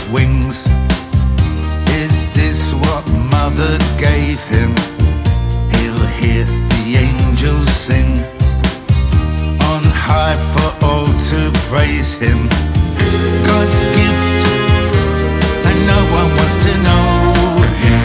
wings. Is this what mother gave him? He'll hear the angels sing on high for all to praise him. God's gift, and no one wants to know him.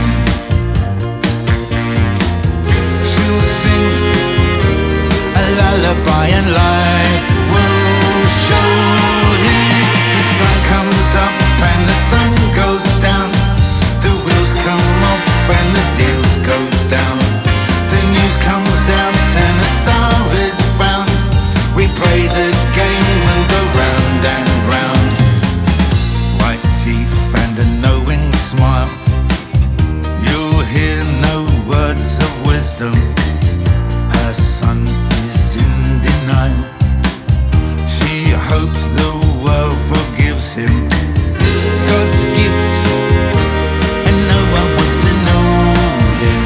She'll sing a lullaby and life will show him. The sun comes up and the sun goes down. The wheels come off and the deals go down. The news comes out and a star is found. We play the game and go round and round. White teeth and a knowing smile. You'll hear no words of wisdom. Her son is in denial. She hopes the world forgives him. God's gift, and no one wants to know him.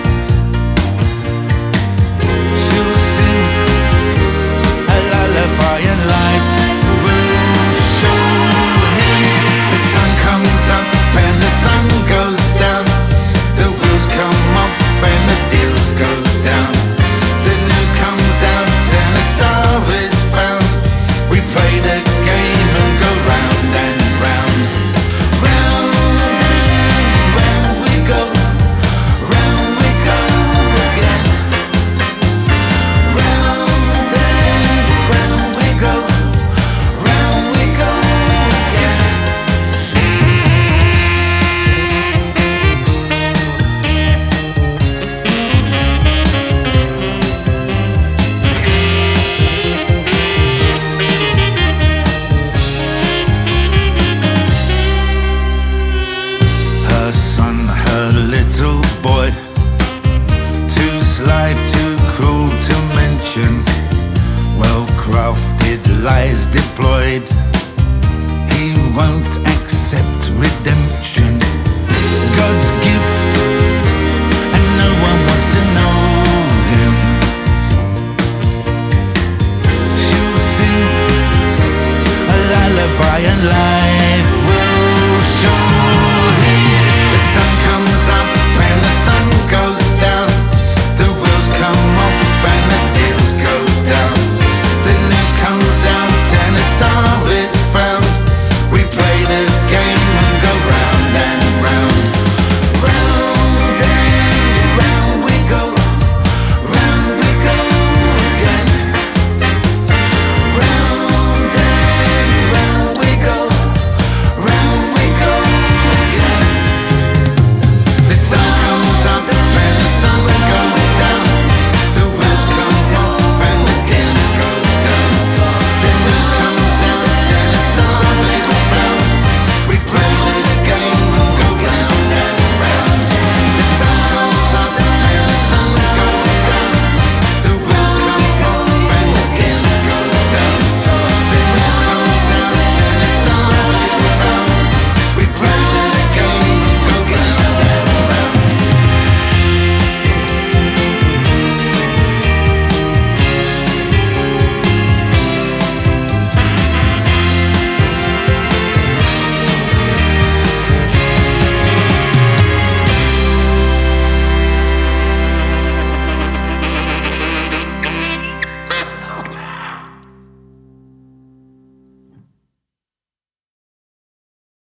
She'll sing a lullaby and life will show him. The sun comes up and the sun goes down. The wheels come off and the deals go down. The news comes out and a star is found. We play the game and go round and round. Round and round we go. Round we go again. Round and round we go. Round we go again. Her son, her little boy, too sly, too cruel to mention. Well-crafted lies deployed. He won't accept redemption. God's gift, and no one wants to know him. She'll sing a lullaby and life will show him. The sun comes up and the sun goes down. The wheels come off and the deals go down. The news comes out and a star